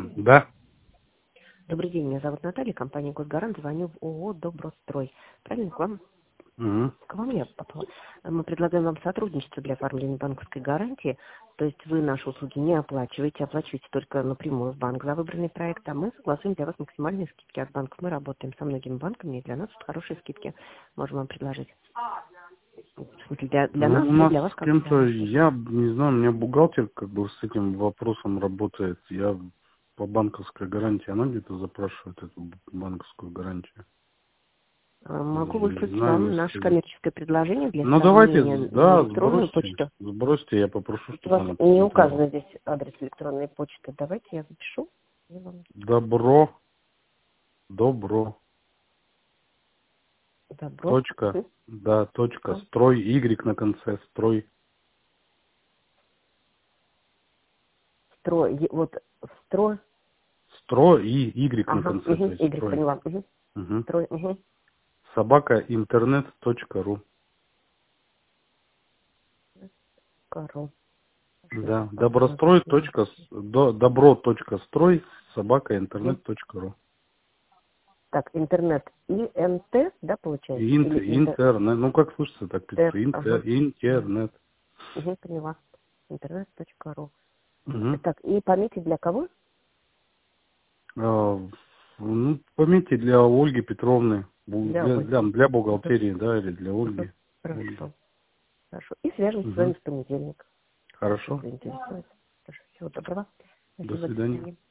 Да. Добрый день, меня зовут Наталья, компания «Госгарант», звоню в ООО «Добрострой». Правильно, Угу. к вам я попала. Мы предлагаем вам сотрудничество для оформления банковской гарантии, то есть вы наши услуги не оплачиваете, оплачиваете только напрямую в банк за выбранный проект, а мы согласуем для вас максимальные скидки от банков. Мы работаем со многими банками, и для нас это хорошие скидки можем вам предложить. В смысле, для Ну, нас, у мы нас для вас с как бы кем-то, да. я не знаю, у меня бухгалтер как бы с этим вопросом работает. Я по банковской гарантии, она где-то запрашивает эту банковскую гарантию. Могу Не выслать знаю, вам наше если... коммерческое предложение для Ну, давайте, сравнения на да, электронную сбросьте. почту. Сбросьте, я попрошу, У чтобы вас она не посмотрела. указан здесь адрес электронной почты. Давайте я запишу. Я вам Добро, добро, добро. точка, да, точка, Добро. строй, Y на конце, строй, Строй. Вот строй. строй и Y на Ага. конце, то есть Y строй. поняла. Угу. Строй. Собака интернет.ру. Кару. Хорошо, Да, сейчас попробую добрострой. записать. Добро.строй собака интернет.ру. Так, интернет. ИНТ, да, получается? Или Интернет. Ну как слышится, так пишется. интернет. Ага. Интернет. Поняла. Интернет.ру. Угу. Так, и пометить для кого? Ну, пометьте для Ольги Петровны. Для Для, Ольги. для, для бухгалтерии, да, или для Мгм. Ольги. Ольги. Хорошо. Хорошо. И свяжемся с Угу. вами в понедельник. Если Хорошо. заинтересует. Хорошо. Всего доброго. До Спасибо. До свидания. свидания.